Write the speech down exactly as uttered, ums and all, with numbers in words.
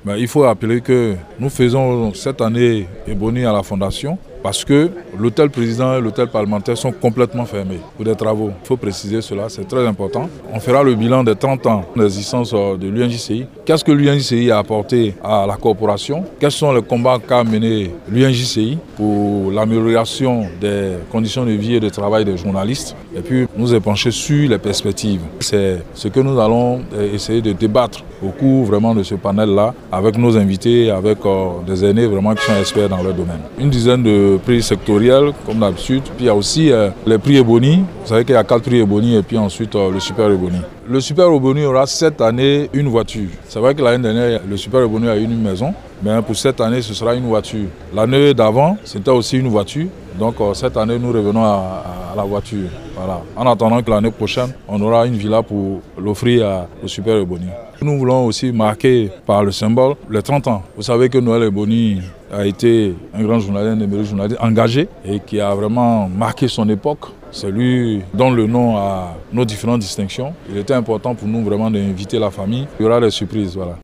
Mais il faut rappeler que nous faisons cette année Ebony à la Fondation parce que l'hôtel président et l'hôtel parlementaire sont complètement fermés pour des travaux. Il faut préciser cela, c'est très important. On fera le bilan des trente ans d'existence de l'U N J C I. Qu'est-ce que l'U N J C I a apporté à la corporation? Quels sont les combats qu'a mené l'U N J C I pour l'amélioration des conditions de vie et de travail des journalistes? Et puis nous épancher sur les perspectives. C'est ce que nous allons essayer de débattre au cours vraiment de ce panel-là avec nos invités, avec euh, des aînés vraiment qui sont experts dans leur domaine. Une dizaine de prix sectoriels comme d'habitude. Puis il y a aussi euh, les prix Ebony. Vous savez qu'il y a quatre prix Ebony et puis ensuite euh, le Super Ebony. Le Super Ebony aura cette année une voiture. C'est vrai que l'année dernière, le Super Ebony a eu une maison. Mais pour cette année, ce sera une voiture. L'année d'avant, c'était aussi une voiture. Donc euh, cette année, nous revenons à, à la voiture. Voilà. En attendant que l'année prochaine, on aura une villa pour l'offrir au Super Ebony. Nous voulons aussi marquer par le symbole les trente ans. Vous savez que Noël Ebony a été un grand journaliste, un journaliste engagé et qui a vraiment marqué son époque. C'est lui qui donne le nom à nos différentes distinctions. Il était important pour nous vraiment d'inviter la famille. Il y aura des surprises. Voilà.